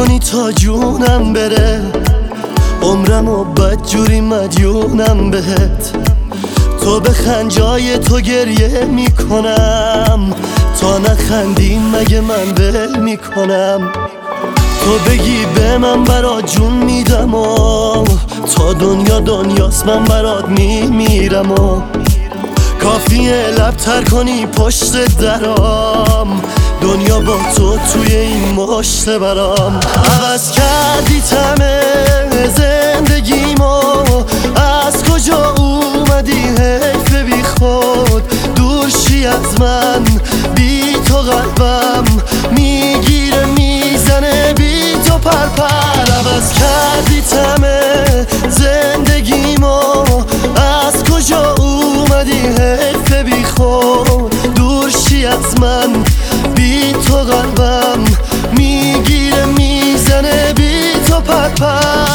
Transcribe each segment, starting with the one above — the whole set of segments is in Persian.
کنی تا جونم بره، عمرمو بدجوری مدیونم بهت. تو بخند جای تو گریه میکنم، تا نخندی مگه من ول میکنم. تو بگی به من برات جون میدم و تا دنیا دنیاست من برات میمیرم و کافیه لب تر کنی پشت درام، دنیا با تو توی این مشت برام. عوض کردی تمه زندگیمو، از کجا اومدی حیف بی خود، دور شی از من بی تو قلبم میگیره میزنه بی تو پرپر. عوض کردی تمه زندگیمو، از کجا اومدی حیف بی خود، دور شی از من بی تو قلبم میگیره میزنه بی تو پرپر.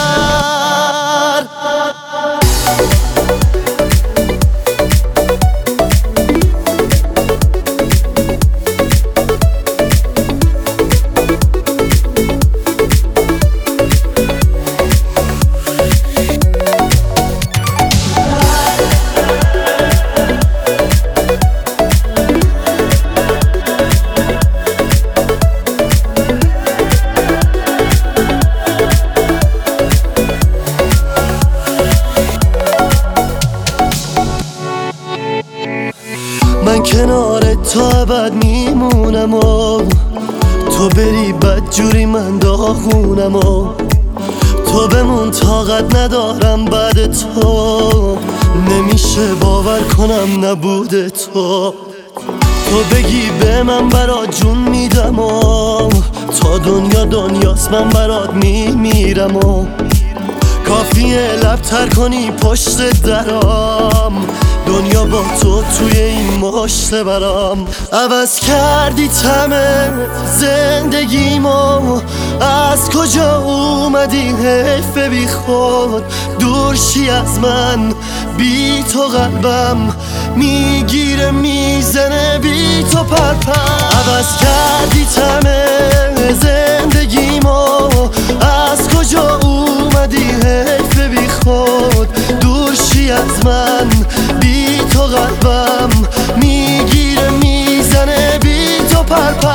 من کنار تا ابد میمونم و تو بری بدجوری من داغونم و تو بمون طاقت ندارم بعد تو، نمیشه باور کنم نبود تو. تو بگی به من برات جون میدم و تا دنیا دنیاست من برات میمیرم و کافیه لب تر کنی پشت درام، دنیا با تو توی این مشت برام. عوض کردی تمه زندگیمو، از کجا اومدی حیف بی خود، دور شی از من بی تو قلبم میگیره میزنه بی تو پرپر. عوض کردی تمه زندگیمو، از کجا اومدی حیف بی خود، دور شی از من بی تو قلبم میگیره میزنه بی تو پرپر.